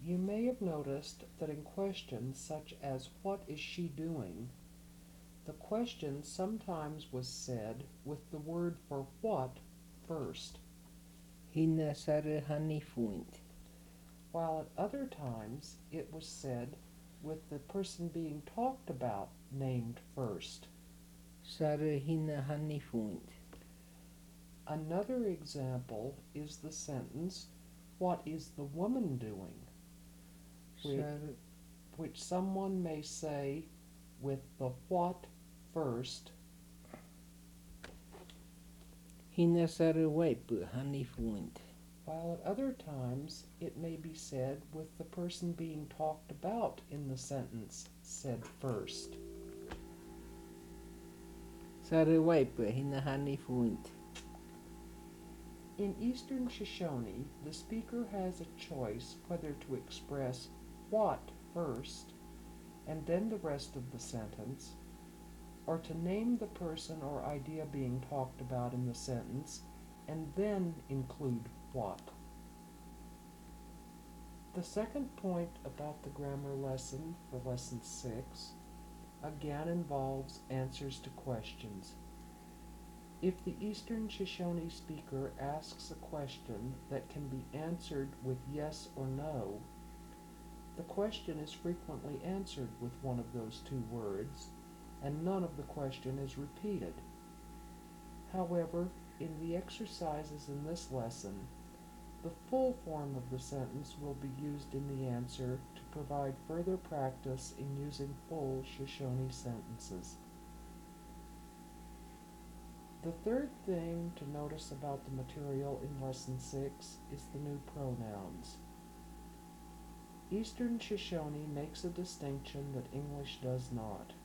You may have noticed that in questions such as "What is she doing?" the question sometimes was said with the word for "what" first, Hinna sare hanifuint. while at other times it was said with the person being talked about named first. Sare hinna hanifuint. Another example is the sentence, "What is the woman doing?" Sare which someone may say with the "what" first, hinna sare waipu hanifuint. while at other times it may be said with the person being talked about in the sentence said first. Sare waipu hinna hanifuint. In Eastern Shoshone, the speaker has a choice whether to express "what" first and then the rest of the sentence, or to name the person or idea being talked about in the sentence and then include "what." The second point about the grammar lesson for Lesson 6 again involves answers to questions. If the Eastern Shoshone speaker asks a question that can be answered with yes or no, the question is frequently answered with one of those two words, and none of the question is repeated. However, in the exercises in this lesson, the full form of the sentence will be used in the answer to provide further practice in using full Shoshone sentences. The third thing to notice about the material in Lesson 6 is the new pronouns. Eastern Shoshone makes a distinction that English does not.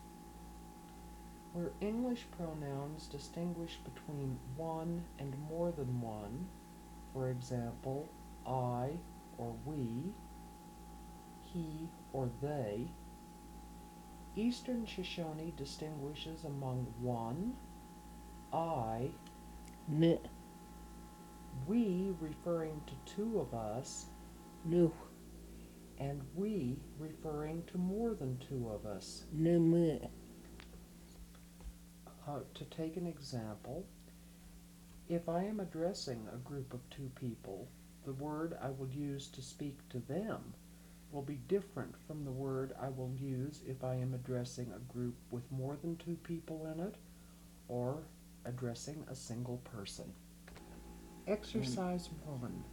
Where English pronouns distinguish between one and more than one, for example, I or we, he or they, Eastern Shoshone distinguishes among one, I, Ne we referring to two of us, nu and we referring to more than two of us. ne me. To take an example, if I am addressing a group of two people, the word I will use to speak to them will be different from the word I will use if I am addressing a group with more than two people in it or addressing a single person. Exercise 1.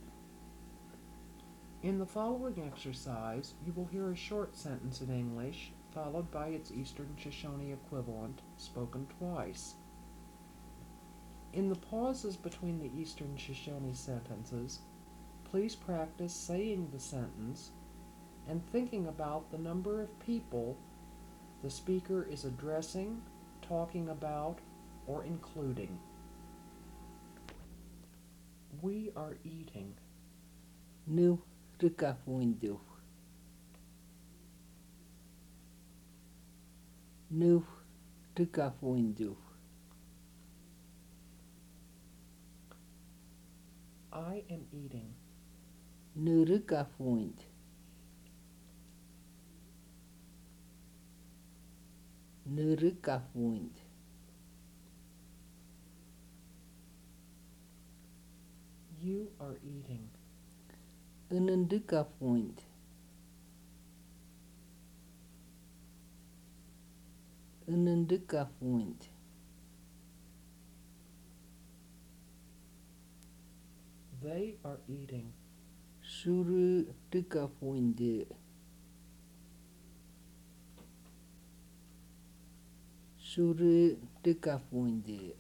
In the following exercise, you will hear a short sentence in English followed by its Eastern Shoshone equivalent spoken twice. In the pauses between the Eastern Shoshone sentences, please practice saying the sentence and thinking about the number of people the speaker is addressing, talking about, or including. We are eating. Nu rikafuintu. Nu rikafuintu. I am eating. Nu rikafuint. Nu rikafuint. You are eating. Unen rikafuint. Unen rikafuint. They are eating. Suru rikafuinte. Suru rikafuinte.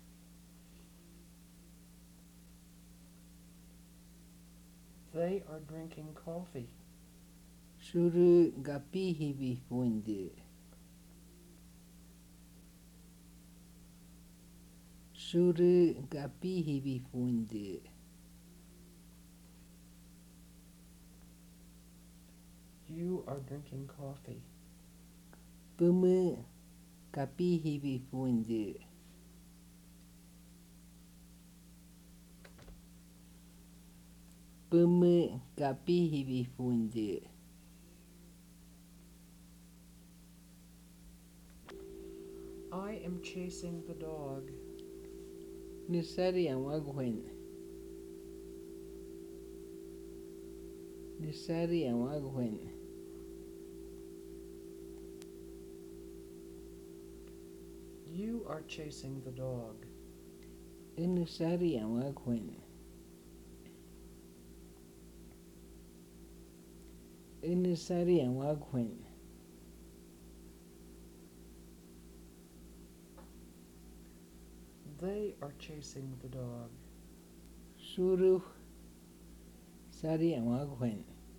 They are drinking coffee. Suru gapihivifuinte. Suru gapihivifuinte. You are drinking coffee. Pumu gapihivifuinte. Pumu Gapihibi Fundi. I am chasing the dog. Nisari Amagwen. Nisari Amagwen. You are chasing the dog. Nisari Amagwen. Nisari Amagwen. They are chasing the dog. Suru Sari Amagwen.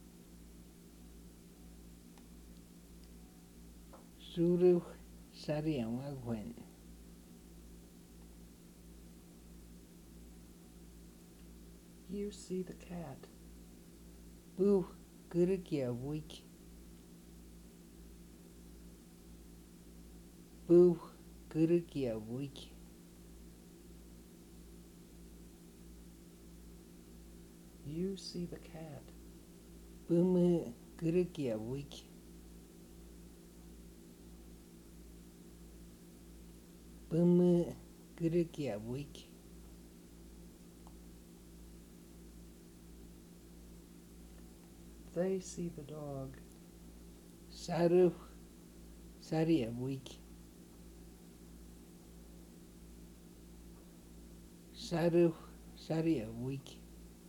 Suru Sari Amagwen. You see the cat. Boo Gurkia Week. Boo Gurkia Week. You see the cat. Boom Gurkia Week. Boom Gurkia Week. They see the dog. Saru Sari Week. Saru Sari Week.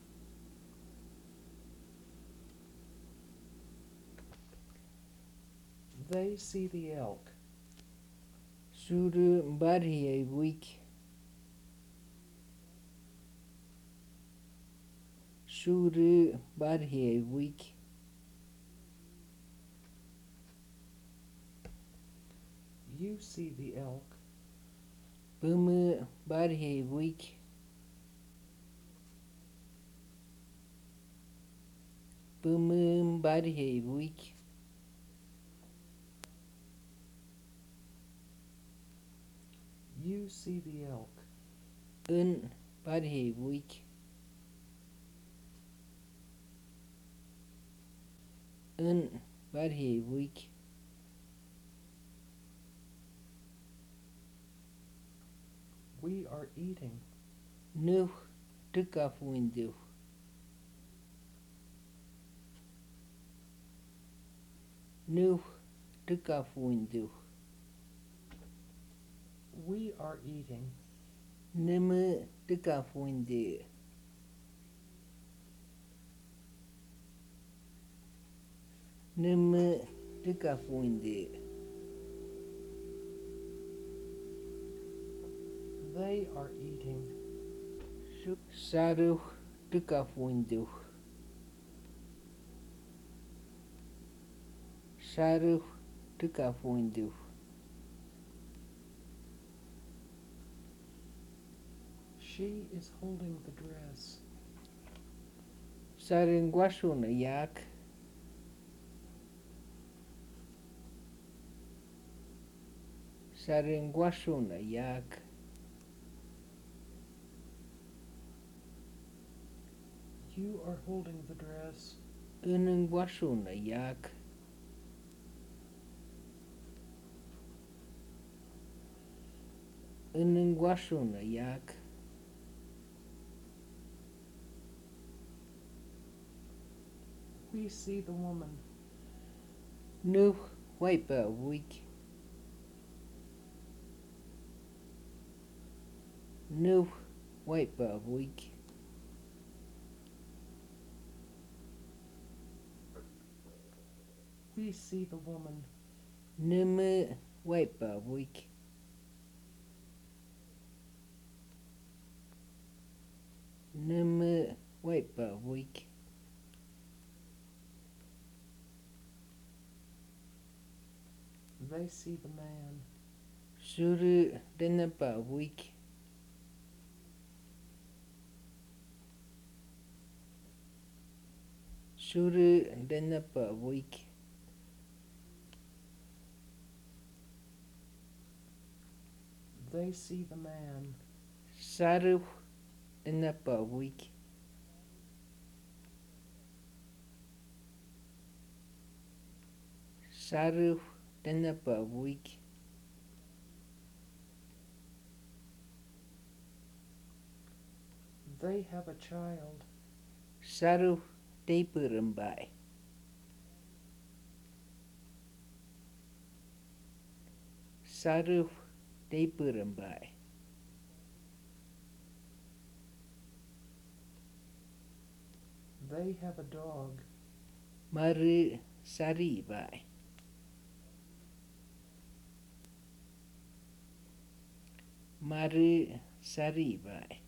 They see the elk. Suru Bari Week. Suru Bari Week. You see the elk. Boom Bari Week. Boom Bari Week. You see the elk. Bari Week. Bari Week. We are eating. Nu took off window. Nu took off window. We are eating. Nemu took off window. Nemu took off window. They are eating. Saru took off window. Saru took off window. She is holding the dress. Saringwashuna yak. Saringwashuna yak. You are holding the dress. Uningwashuna yak. Uningwashuna yak. We see the woman. Nu wiper week. Nu wiper week. We see the woman. Numu wiper week. Numu wiper week. They see the man. Suru dinapa week. Suru dinapa week. They see the man. Saru dinapa week. Saru denapa week. They have a child. Saru deperembai. Saru deperembai. They have a dog. Maru saribai. Maru saribai.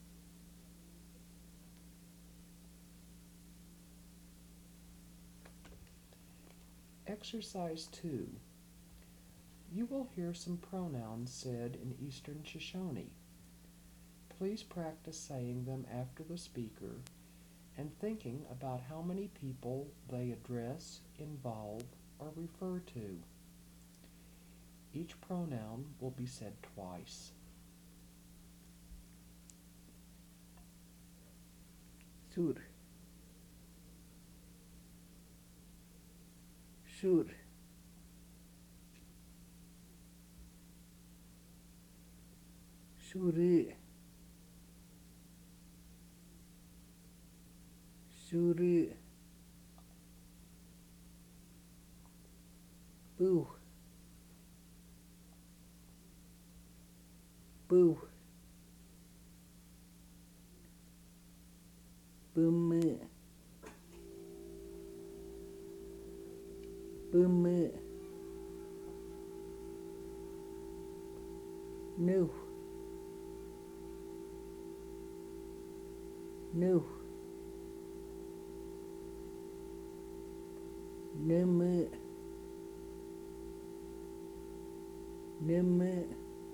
Exercise 2. You will hear some pronouns said in Eastern Shoshone. Please practice saying them after the speaker and thinking about how many people they address, involve, or refer to. Each pronoun will be said twice. Sur. Sur. Suru. Suru. Boo. Boo. Boom. Boom. No. No. Nummer. Nummer.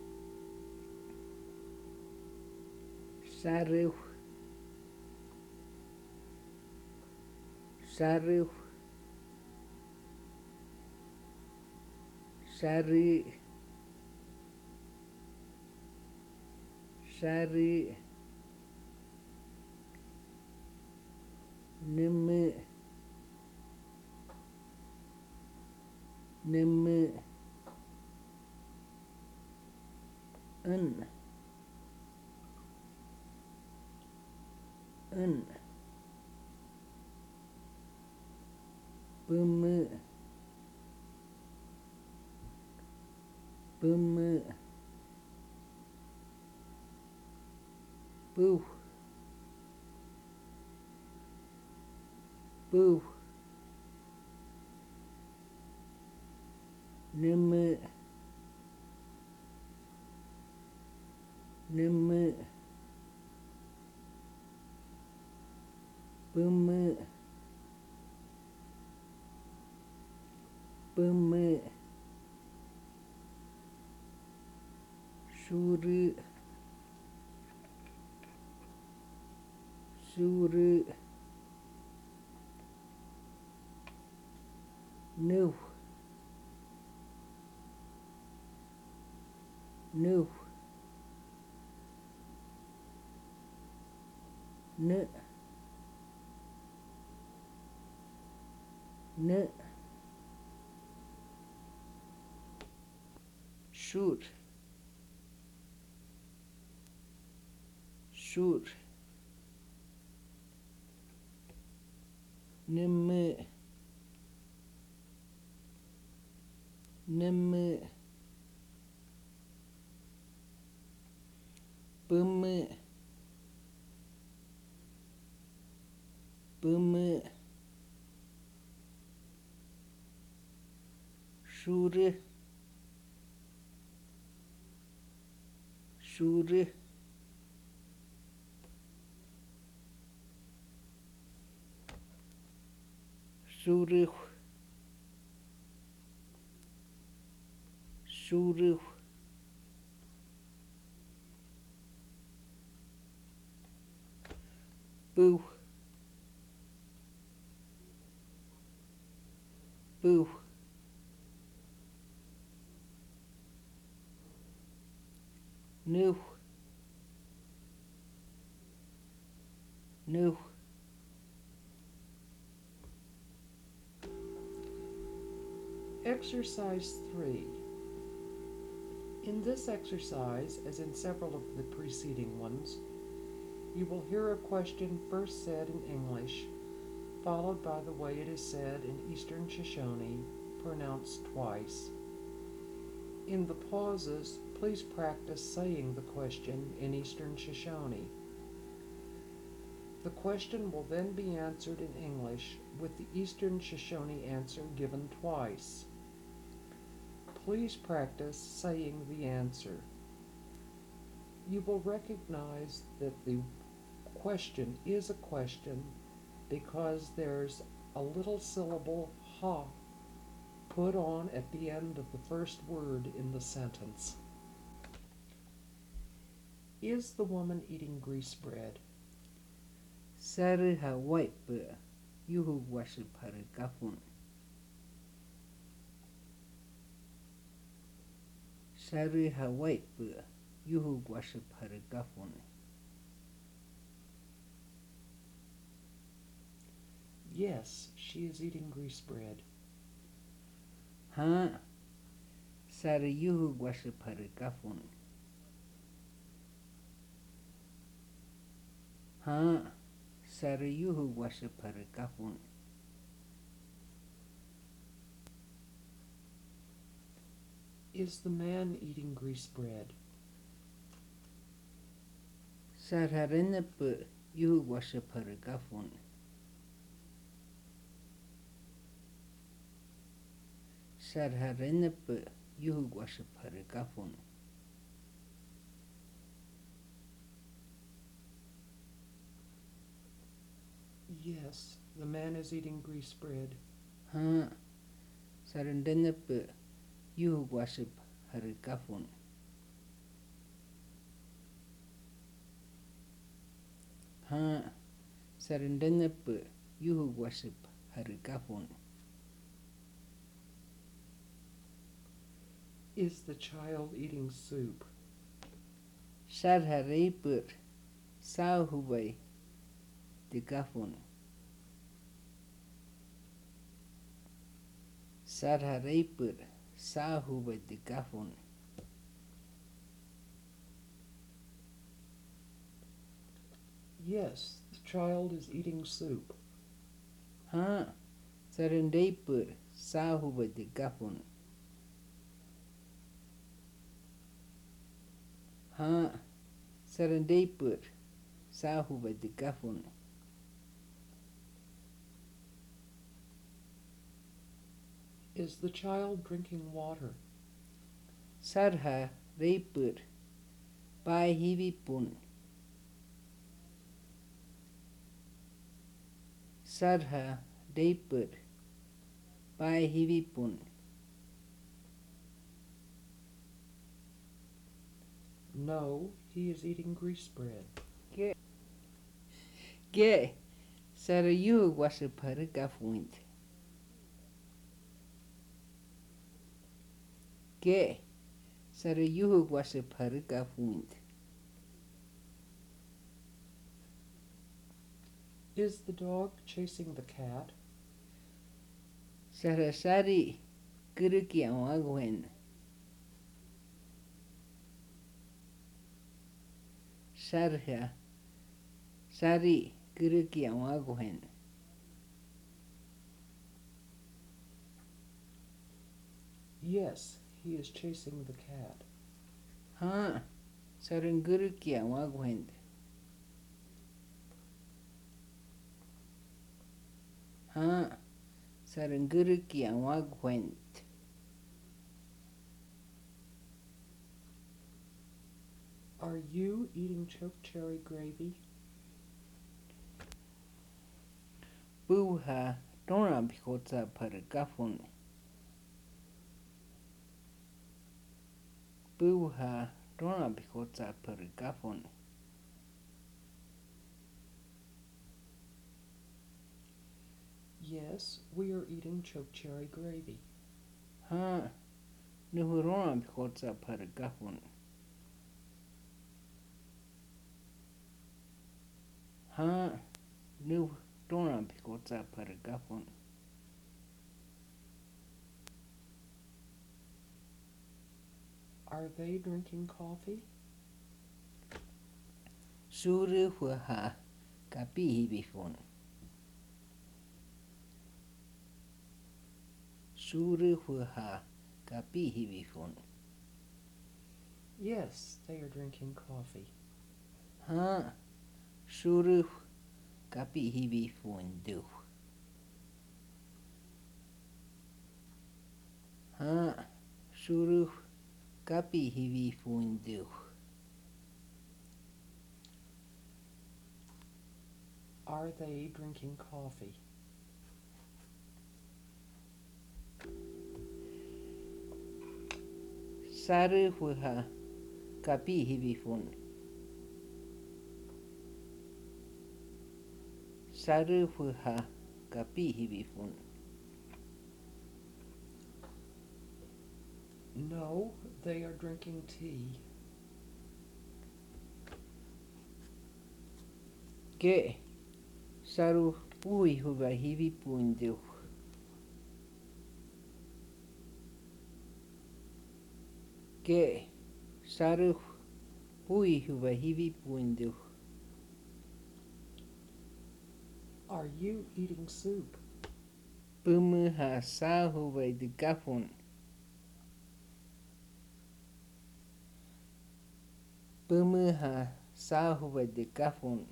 Saru. Saru. Saru. Saru. Nummer. Nummer. Un. Un. Boom. Boom. Boo. Boo. Nummer. Nummer. Boom. Boom. Suru. Suru. No. No. No. No. Shoot. Shoot. Nummer. Nummer. Boom. Boom. Sure. Sure. Sure. Sure. Boo. Boo. No. No. Exercise 3. In this exercise, as in several of the preceding ones, you will hear a question first said in English, followed by the way it is said in Eastern Shoshone, pronounced twice. In the pauses, please practice saying the question in Eastern Shoshone. The question will then be answered in English with the Eastern Shoshone answer given twice. Please practice saying the answer. You will recognize that the question is a question because there's a little syllable ha put on at the end of the first word in the sentence. Is the woman eating grease bread? Sari ha white bur. Yuhu washi paragafun. Sari ha white bur. Yuhu washi paragafun. Yes, she is eating grease bread. Ha. Sari yuhu washi paragafun. Ha. Sari yuhu washi paragafun. Is the man eating grease bread? Sar harene bur. Yuhu washi paragafun. Sar harene bur. Yuhu washi paragafun. Yes, the man is eating grease bread. Ha. Sarendene bur. Yuhu washi paragafun. Ha. Sarendene bur. Yuhu washi paragafun. Is the child eating soup? Sar harei bur. Sao huwai. Digafun. Sar harei bur. Sao huwai digafun. Yes, the child is eating soup. Ha. Sarendei bur. Sao huwai digafun. Ha. Sarendei bur. Sao huwai digafun. Is the child drinking water? Sar harei bur. Bai hivi pun. Sar harei bur. Bai hivi pun. No, he is eating grease bread. Ge. Sar yuhu washi paragafun. Ge. Sar yuhu washi paragafun. Is the dog chasing the cat? Sar sari kuruki awagwen. Sar sari kuruki awagwen. Yes, he is chasing the cat. Ha. Sarin kuruki awagwen. Ha. Sarin kuruki awagwen. Are you eating chokecherry gravy? Buha donra bikotsa paragafun. Buha donra bikotsa paragafun. Yes, we are eating chokecherry gravy. Ha. Nuhurona bikotsa paragafun. Ha. Nuhurona bikotsa paragafun. Are they drinking coffee? Suru huha kapi hibifun. Suru huha kapi hibifun. Yes, they are drinking coffee. Ha. Suru kapi hibifun du. Ha. Suru kapi hibifun du. Are they drinking coffee? Saru huha kapi hibifun. Saru huha kapi hibifun. No, they are drinking tea. Ge. Saru ui huwa hibifun du. Ge. Saru ui huwa hibifun du. Are you eating soup? Bumuha sa huwa de gafun. Bumuha sa huwa de gafun.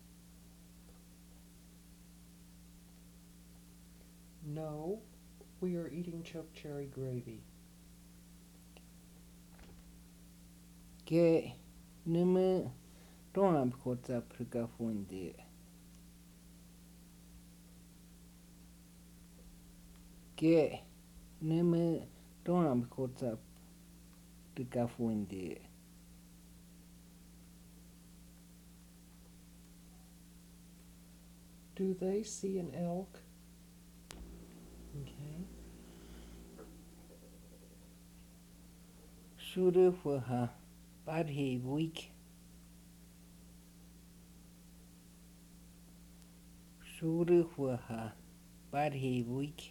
No, we are eating choke cherry gravy. Ge. Numu ronam kota prgafun de. Ge. Numu ronam kota prgafun de. Do they see an elk? Okay. Suru huha barhi week. Suru huha barhi week.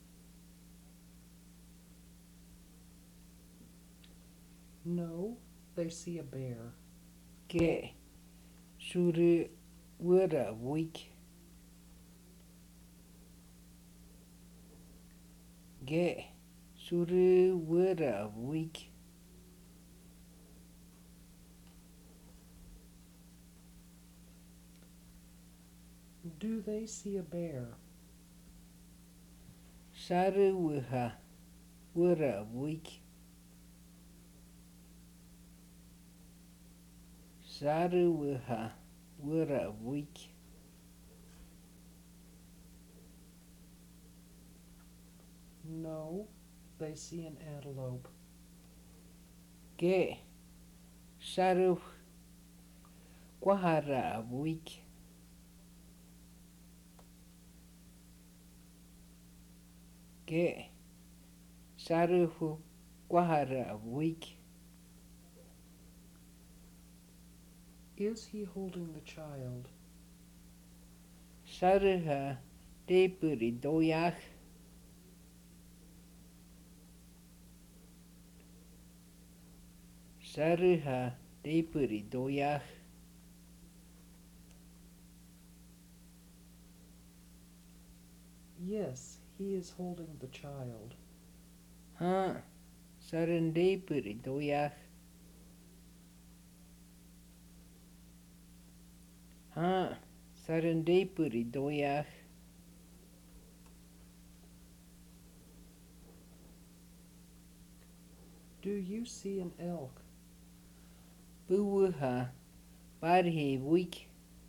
No, they see a bear. Ge. Suru wura week. Ge. Suru wura week. Do they see a bear? Saru wuha wura week. Saru wuha wura week. No, they see an antelope. Ge. Saru kwahara week. Ge. Saru kwahara week. Is he holding the child? Saruha depuri doyach. Saruha depuri doyach. Yes, he is holding the child. Ha. Sarun depuri doyach. Ha. Sarun depuri doyach. Do you see an elk? Buwuha barhi week.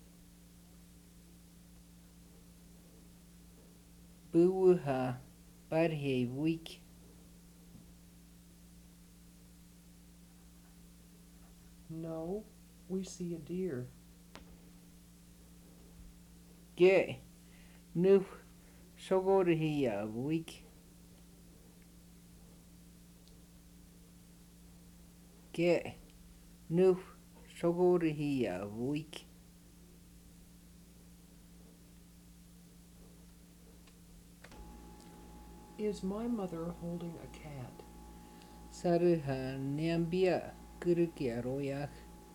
Buwuha barhi week. No, we see a deer. Ge. Nu sogorhiya week. Ge. Nu sogorhiya week. Is my mother holding a cat? Sarha Niambia Kurki Aroyak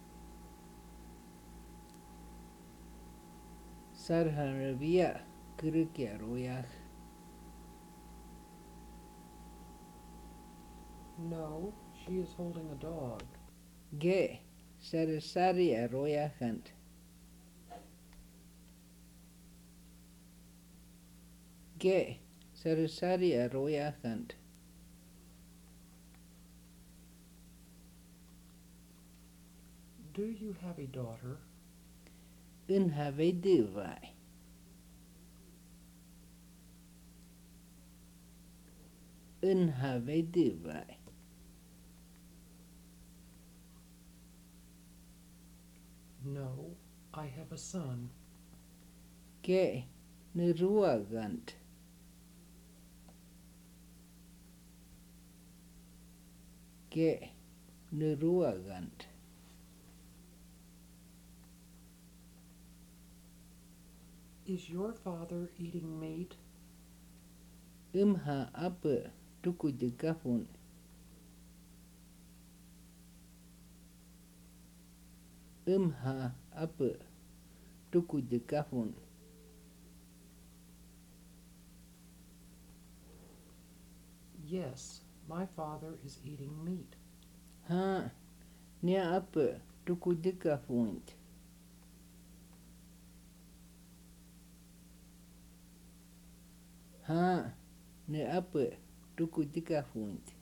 Sarha Rabia Kurki Aroyak No, she is holding a dog. Ge Sarasari Aroyakant Ge Sarasari Aroyakant Do you have a daughter? Unhaveduvai Unhaveduvai No, I have a son. Ge Niruagant Ge Niruagant Is your father eating meat? Imha Apu Tukudikafun Imha Apu Tukudikafun Yes, my father is eating meat. Ha Nia Apu Tukudikafunt Ha Nia Apu Tukudikafunt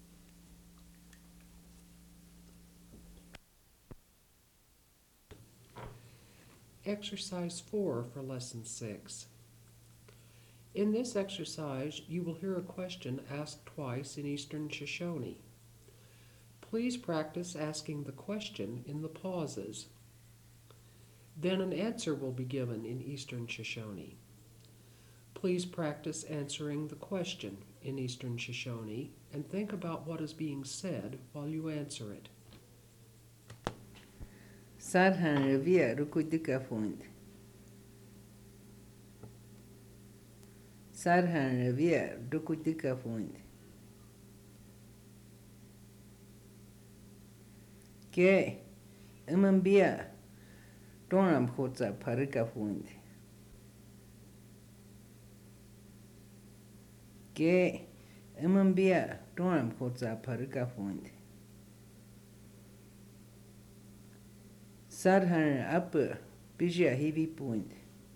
Exercise 4 for Lesson 6. In this exercise, you will hear a question asked twice in Eastern Shoshone. Please practice asking the question in the pauses. Then an answer will be given in Eastern Shoshone. Please practice answering the question in Eastern Shoshone and think about what is being said while you answer it. Sarhan Revia Rukudikafunt Sarhan Revia Rukudikafunt Ke Imambia Donam Hotza Parikafunt Ke Imambia Donam Hotza Parikafunt Sarhan Apu Bija Heavy Point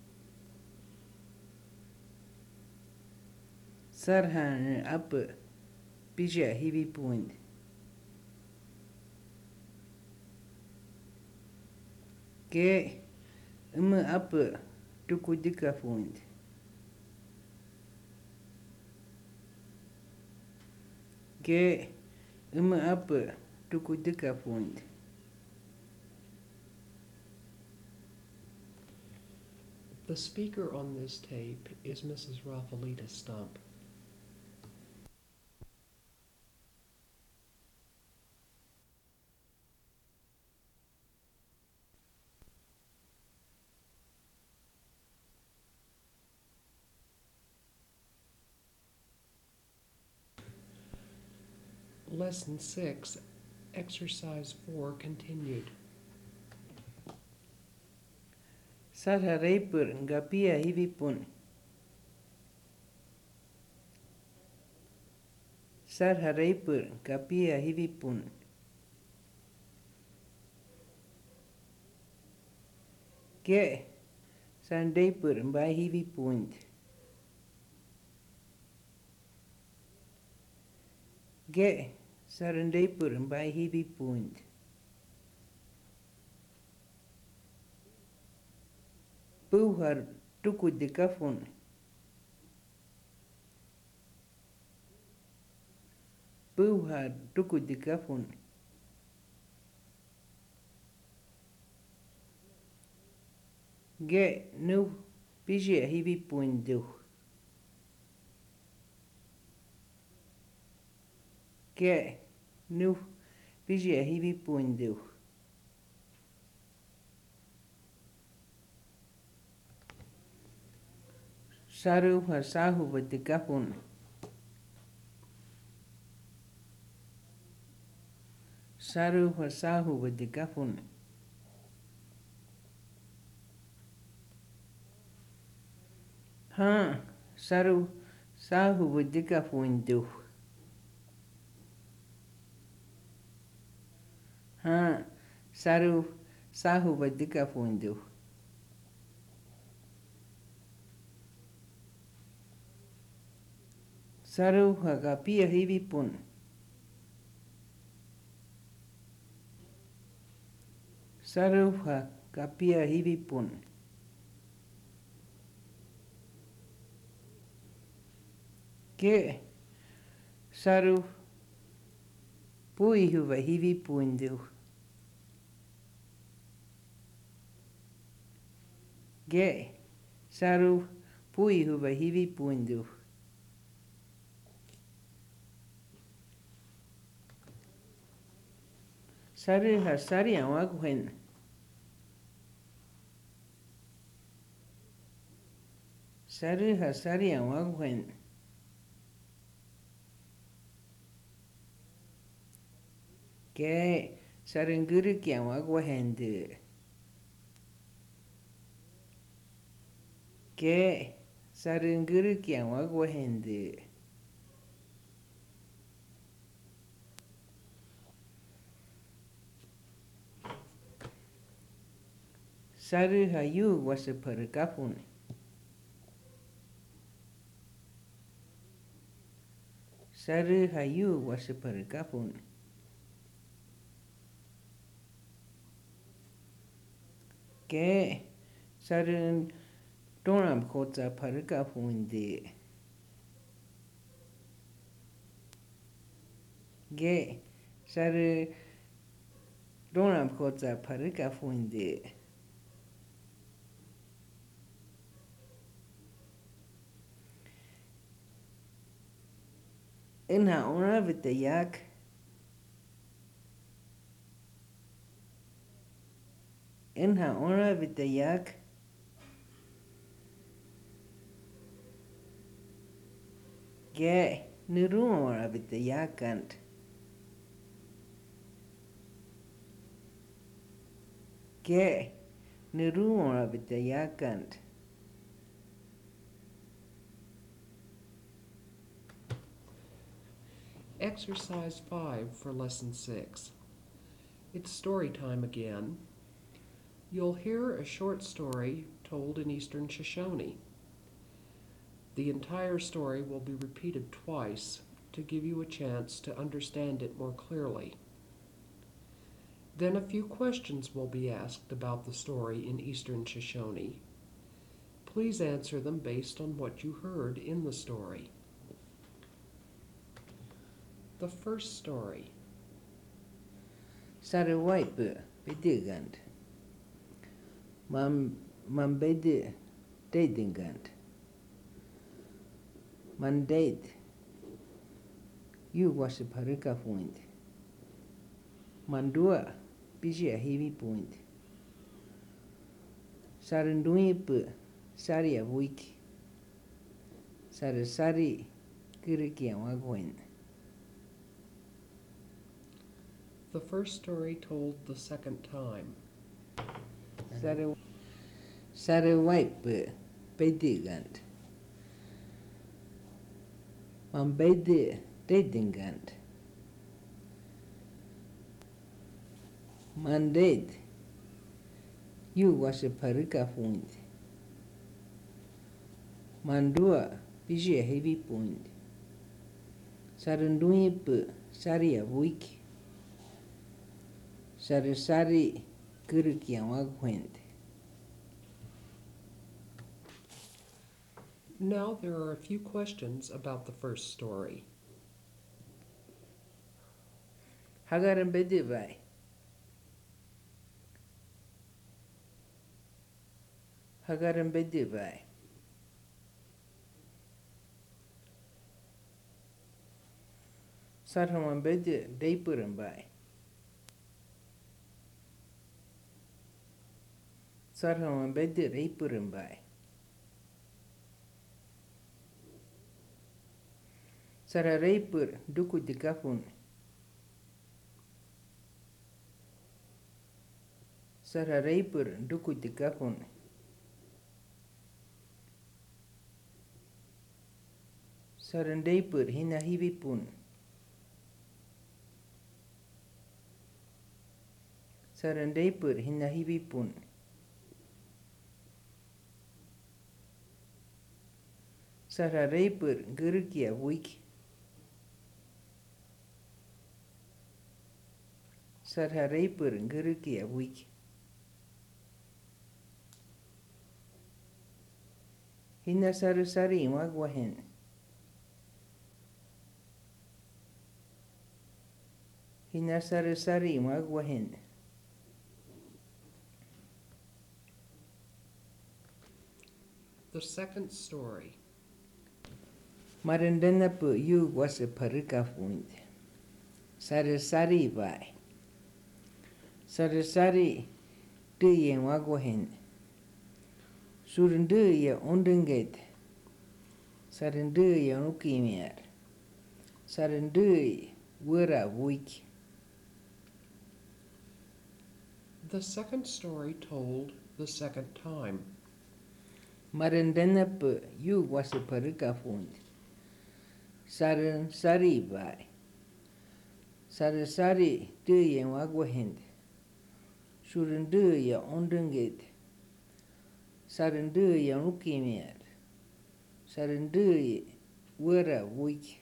Sarhan Apu Bija Heavy Point Ke Apu Tukudikafunt Ke Apu Tukudikafunt The speaker on this tape is Mrs. Raphaelita Stump. Lesson 6, Exercise 4 continued. Sarha Raipur Gapia Heavy Pun Sarha Raipur Gapia Heavy Pun Ke Sandaipur by Heavy Point Ge Sarandaipur by Heavy Point Puhar Tukudikafun Puhar Tukudikafun Ge Nu Pijia Heavy Point do Ge Nu Pijia Heavy Point do Saru Hasahu Vatikafun Saru Hasahu with the Gafun. Ha, Saru Sahu with the Gafun do. Ha, Saru Sahu with the Gafun do. Saru Hagapia Hivipun. Saru Hagapia Hivipun. Ke Saru Pui Huva Hivipun do. Ge Saru Pui Huva Hivipun do. Saru Hasari Awagwen. Saru Hasari Awagwen. Ke Sarunguru Kiawagwahendu. Ke Sarunguru Kiawagwahendu. Saru Hayu was a pergafun. Saru Hayu was a pergafun. Ke Sarun Donam Kota pergafun de. Ge Saru Donam Kota pergafun de. Inha ona vita yak. Inha ona vita yak. Ge Nuru ona vita yakant. Ge Nuru ona vita yakant. Exercise 5 for Lesson 6. It's story time again. You'll hear a short story told in Eastern Shoshone. The entire story will be repeated twice to give you a chance to understand it more clearly. Then a few questions will be asked about the story in Eastern Shoshone. Please answer them based on what you heard in the story. The first story. Saru Waipu Bidigant. Mam Bedi Dadingant. Man date. You was a parika point. Mandua busy a heavy point. Sarunduipu Sari a week. Sarasari Kiriki and Wagwin. The first story told the second time. Saru Waipu Bidigant. Man bedi Dadingant. Man date. You was a parika point. Mandua busy a heavy point. Sarunduipu Sari a week. Sarasari Kiriki and Wagwin. Now there are a few questions about the first story. Hagaran Bedivai. Hagaran Bedivai. Sarhaman Bedi Daypuran by. Sarhaman Bedi Daypuran by. Sara Raypur Duku de Gafun. Sararaipur dukutikafun. Sarandaipur hinahibipun. Sarandaipur hinahibipun. Sararaipur gurukia wik. Sararaipur gurukia wik. Hinasarusari wagwahen. Hinasarusari wagwahen. The second story. Marandanapu yu was a parukafund. Sarasari vai. Sarasari tuyen wagwahen. Surundu ya undunget. Sarandu ya ukimiar. Sarandu wura wik. The second story told the second time. Marandanapu yu was a parukafund. Sarasari vai. Sarasari tuyen wagwahen. Surundu ya undunget. Sarandu ya ukimiar. Sarandu wura wik.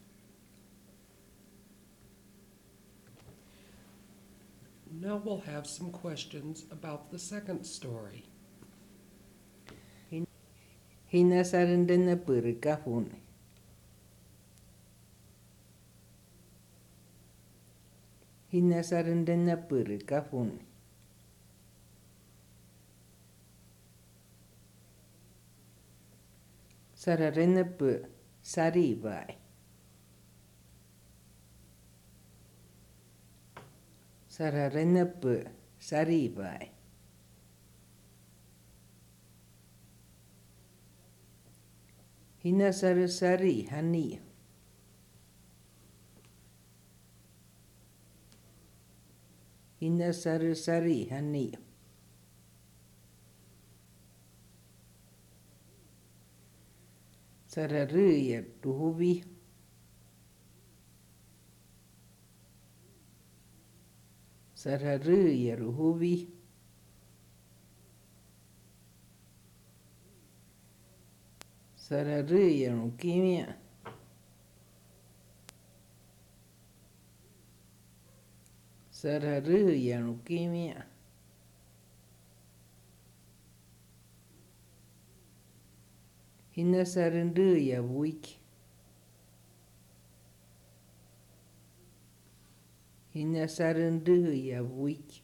Now we'll have some questions about the second story. Hina sarandanapu rikafun. Hina sarandanapu rikafun. Sararanapu sari vai. Sararanapu sari vai. Hina sarasari hani. Hina sarasari hani. Sararu ya tuhubi. Sararu ya ruhubi. Sararu ya ukimia. Sararu ya ukimia. Hina sarandu ya wik. Hina sarandu ya wik.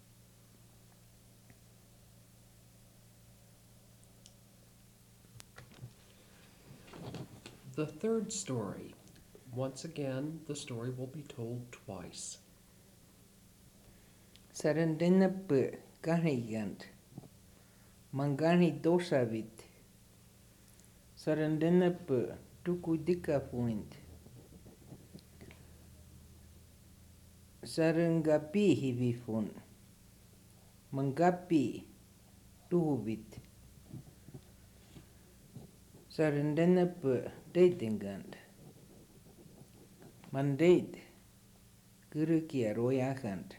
The third story. Once again, the story will be told twice. Sarandanapu ganigant. Mangani dosavit. Sarandanapu tukudikafuint. Sarangapi hivifun. Mangapi tuhubit. Sarandanapu datingant. Mandate gurukia royakant.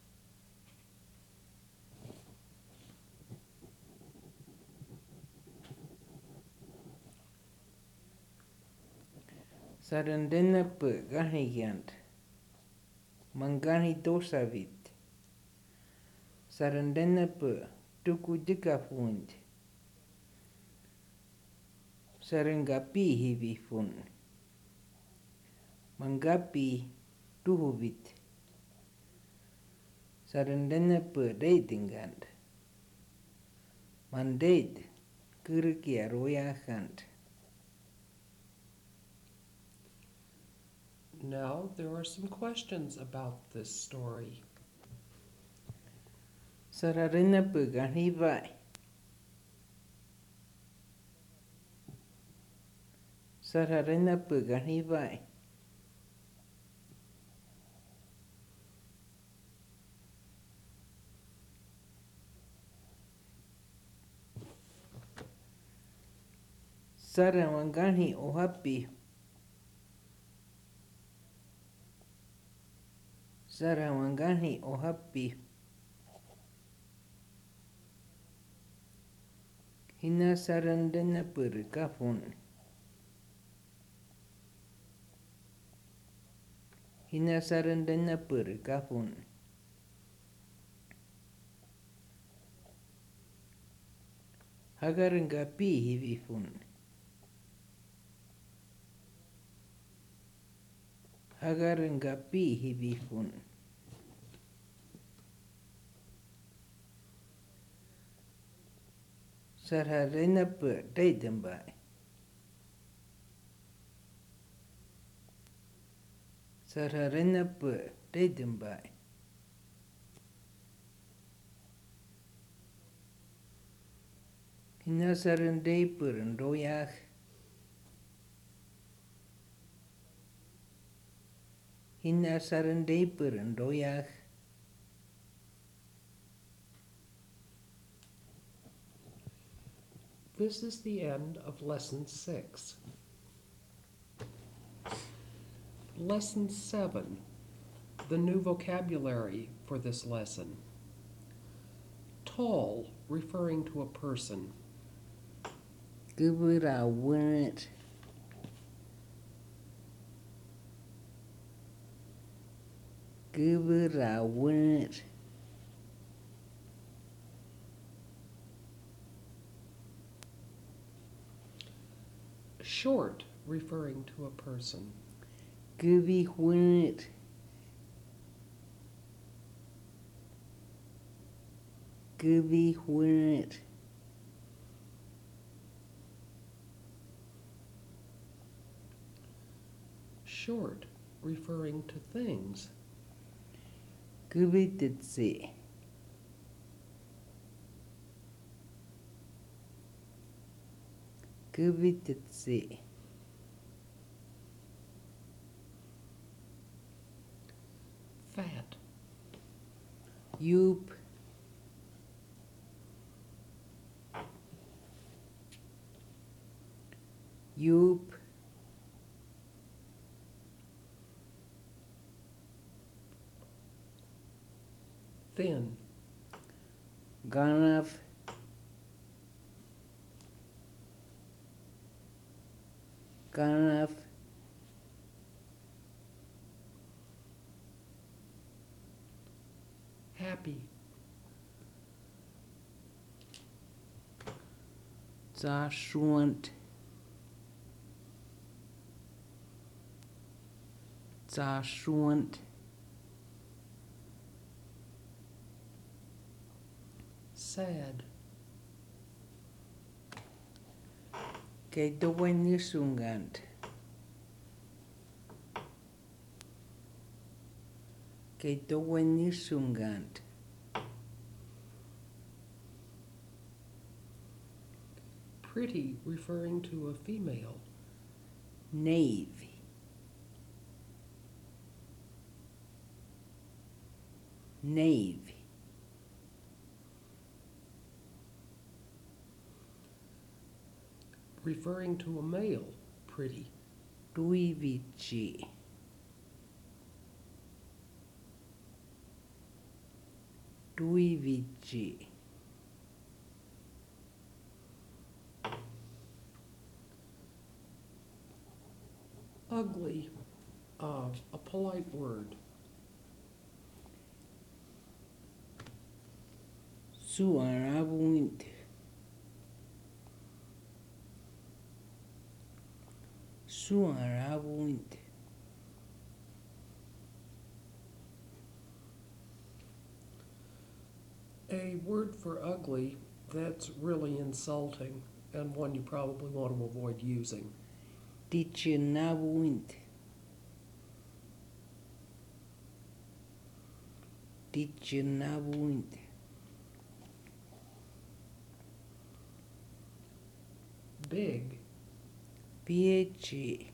Sarandanapu ganigant. Mangani dosavit. Sarandanapu tukudikafuint. Sarangapi hivifun. Mangapi tuhubit. Sarandanapu datingant. Mandate gurukia royakant. Now there are some questions about this story. Sararanapu ganivai. Sararanapu ganivai. Sarawangani ohapi. Sarawangani ohapi. Hina sarandana purkafun. Hina sarandana purkafun. Hagaranga pi hivifun. Hagaranga pi hivifun. Sarharena pu daidambai. Sarharena pu daidambai. Hina sarandai purandoyak. Hina sarandai purandoyak. This is the end of Lesson 6. Lesson 7, the new vocabulary for this lesson. Tall, referring to a person. Gubura went. Gubura went. Short, referring to a person. Gubi went. Gubi went. Short, referring to things. Gubi did see. Gubi did see. Fat. Yoop. Yoop. Thin. Ganav. Ganav. Happy. Zashwant. Zashwant. Sad. Kedoweni sungant. Kedoweni sungant. Pretty, referring to a female. Navy. Navy. Referring to a male. Pretty. Duivici. Duivici. Ugly. A polite word. Suarabuint. Suarabuint. A word for ugly that's really insulting and one you probably want to avoid using. Dichinabuint. Dichinabuint. Big. PHE.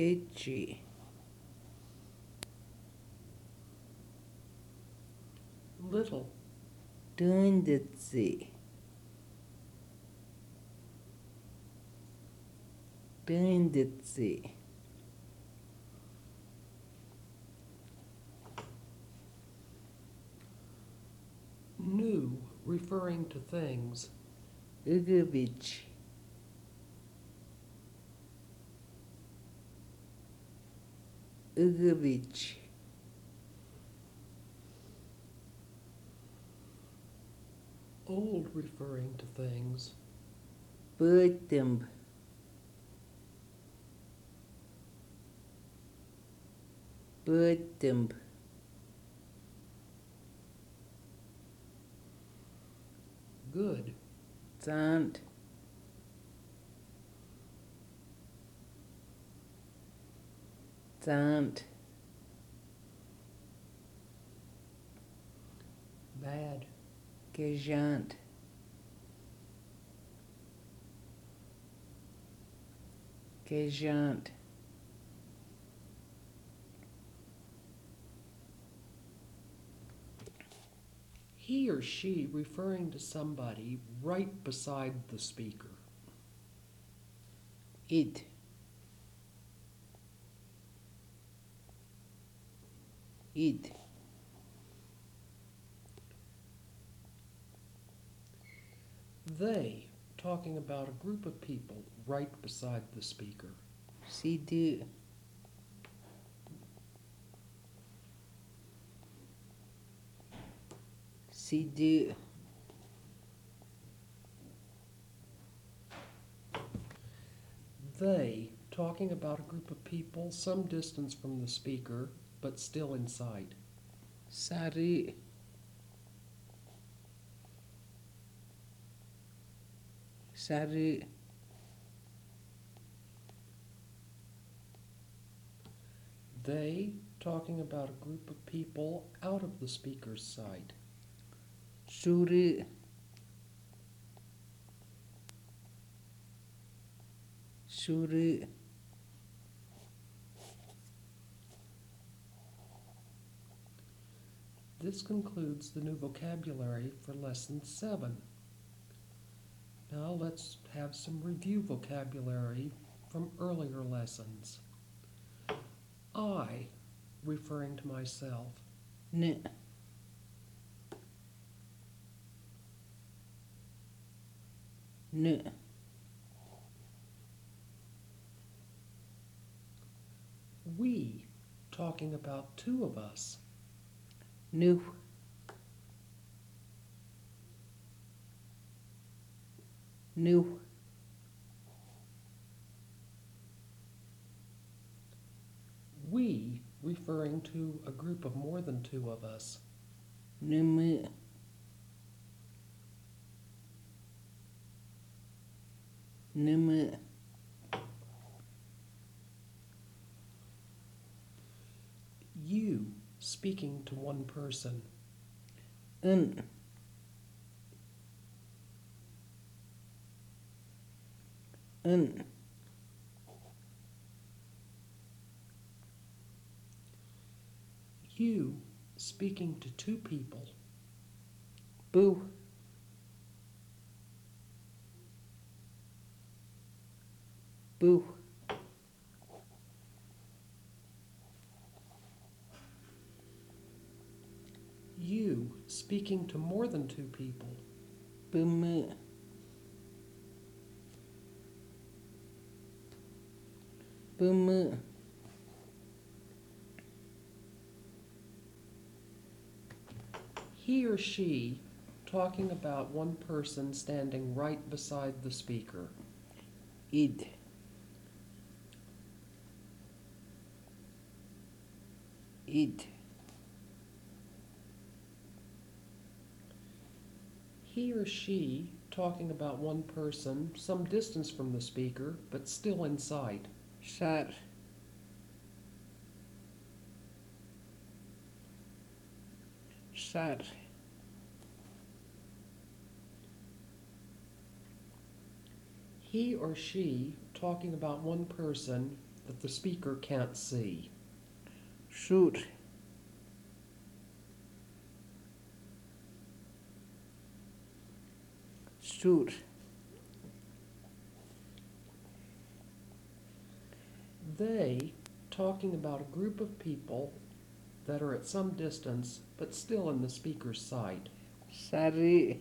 PHE. Little. Dundetsi. Dundetsi. New, referring to things. Ugovich. Ugovich. Old, referring to things. Bötemb. Bötemb. Good. Sant. Sant. Bad. Gejant. Gejant. He or she, referring to somebody right beside the speaker. Id. Id. They, talking about a group of people right beside the speaker. Sidu. Sidu. They, talking about a group of people some distance from the speaker, but still in sight. Sari. Sari. They, talking about a group of people out of the speaker's sight. Suri. Suri. This concludes the new vocabulary for Lesson 7. Now let's have some review vocabulary from earlier lessons. I, referring to myself. N. N. We, talking about two of us. Nu. Nu. We, referring to a group of more than two of us. Numu. Numu. You, speaking to one person. Un. Un. You, speaking to two people. Boo. Boo. You, speaking to more than two people. Bumu. Bumu. He or she, talking about one person standing right beside the speaker. Id. Id. He or she, talking about one person some distance from the speaker, but still in sight. Sar. Sar. He or she, talking about one person that the speaker can't see. Sur. Stor. They, talking about a group of people that are at some distance but still in the speaker's sight. Sari.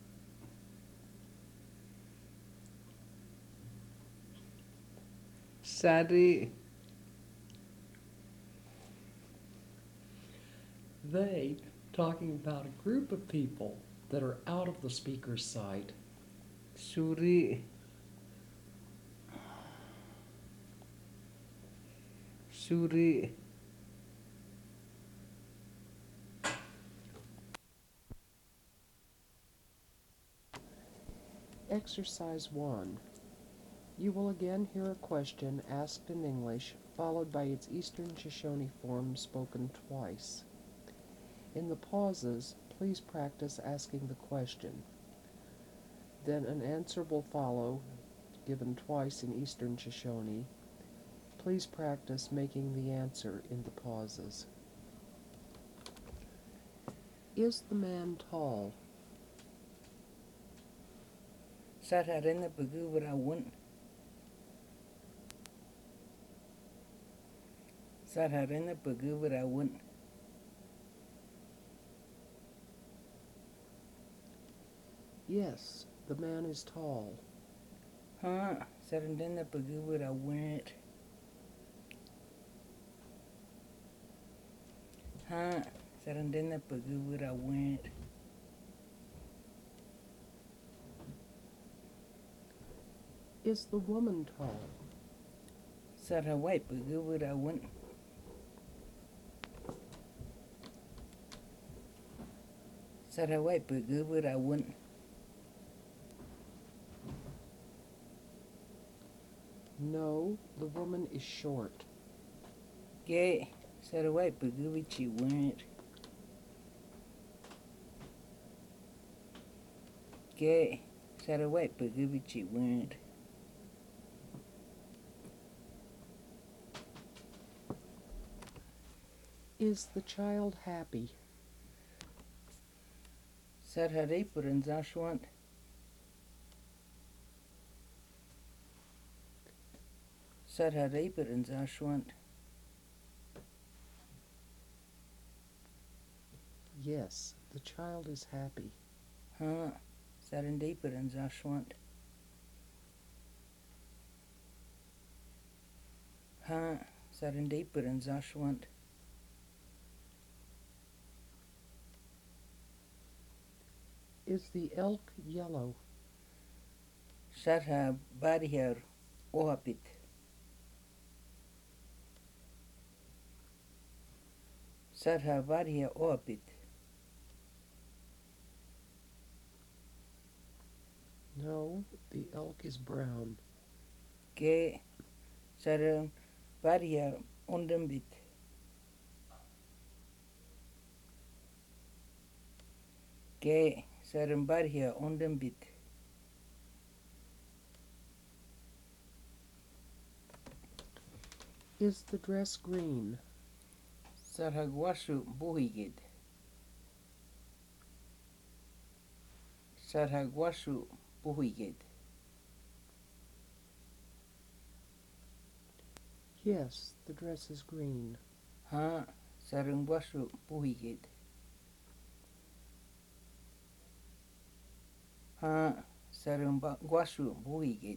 Sari. They, talking about a group of people that are out of the speaker's sight. Suri. Suri. Exercise 1. You will again hear a question asked in English, followed by its Eastern Shoshone form spoken twice. In the pauses, please practice asking the question. Then an answer will follow, given twice in Eastern Shoshone. Please practice making the answer in the pauses. Is the man tall? Sararena Bagubra won. Sararena Bagubra won. Yes, the man is tall. Sarandena Bagubra went. Sarandena Bagubra went. Is the woman tall? Sarah White Bagubra went. Sarah White Bagubra went. No, the woman is short. Gay. Sarah White Bagubichi went. Gay. Sarah White Bagubichi went. Is the child happy? Sarah Raper and Zashwant. Sarah Raper and Zashwant. Yes, the child is happy. Sarah Raper and Zashwant. Sarah Raper and Zashwant. Is the elk yellow? Sarah Barrier Ohapit. Sarah Barrier Ohapit. No, the elk is brown. Gay. Sarah Barrier Ondambit. Gay. Sarah Barrier Ondambit. Is the dress green? Sarhagwashu Buhigid. Sarhagwashu Buhigid. Yes, the dress is green. Sarangwashu Buhigid. Sarangwashu Buhigid.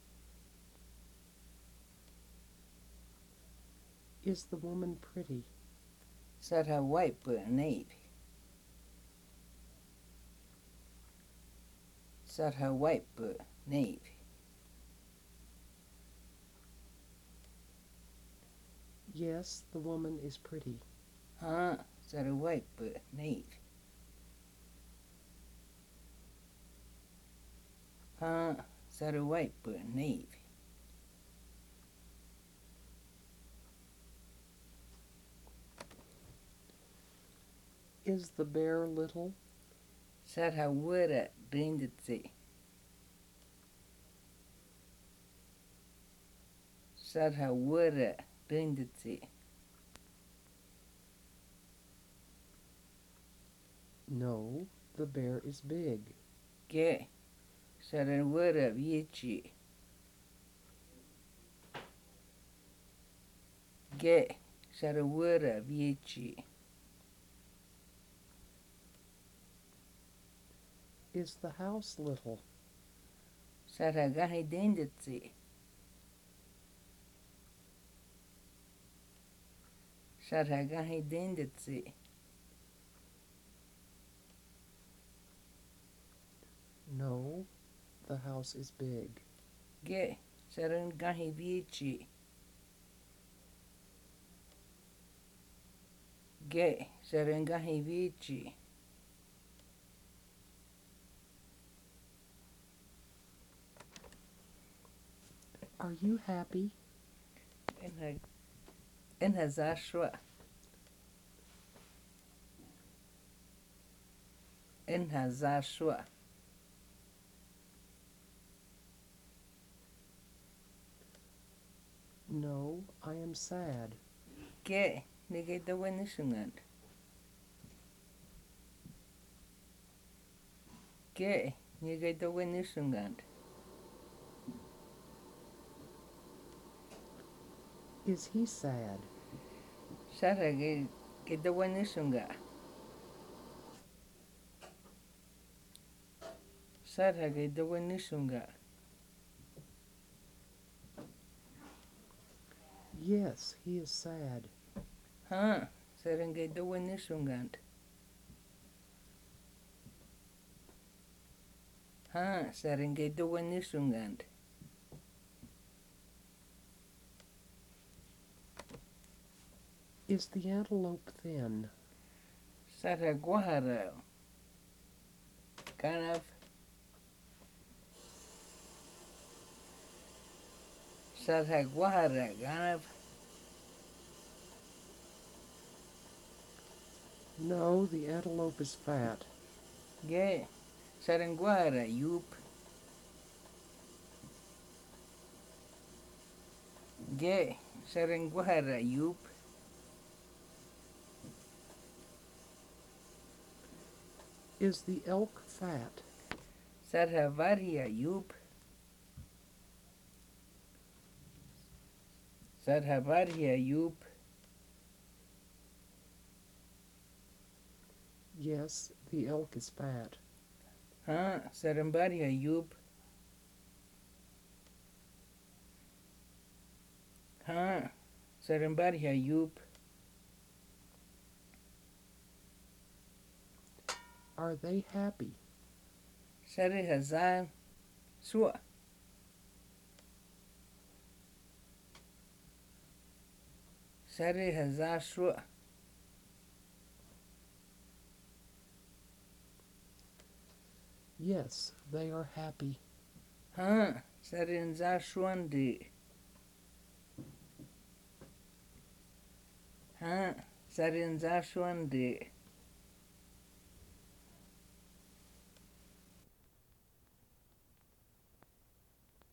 Is the woman pretty? Sarha Wipe Nave. Sarha Wipe Nave. Yes, the woman is pretty. Sarha Wipe Nave. Sarha Wipe Nave. Is the bear little? Sarha Wura Rinditsi. Sarha Wura Rinditsi. No, the bear is big. Ge. Saranwara Vici. Ge Saranwara Vici. Is the house little? Saragahi Denditsi. Saragahi Denditsi. No, the house is big. Ge Sarangahi Vici. Ge Sarangahi Vici. Are you happy? Enha Zashwa. Enha Zashwa. No, I am sad. Ge Nigga Winishungand. Ge Nigga Winishungand. Is he sad? Sarage Winishunga. Sarage Winishunga. Yes, he is sad. Huh? Sarenge Winishungand. Huh? Sarenge Winishungand. Is the antelope thin? Saraguahara. Kind of. Saraguahara. Kind of. No, the antelope is fat. Ge Saranguahara. Yoop. Ge Saranguahara. Yoop. Is the elk fat? Sarhavaria. Yoop. Sarhavaria. Yoop. Yes, the elk is fat. Huh? Sarambaria. Yoop. Huh? Sarambaria. Yoop. Are they happy? Sari Hazan. Sua. Sari Hazar Sua. Yes, they are happy. Huh? Sari Hazar Shuandi. Huh? Sari Hazar Shuandi.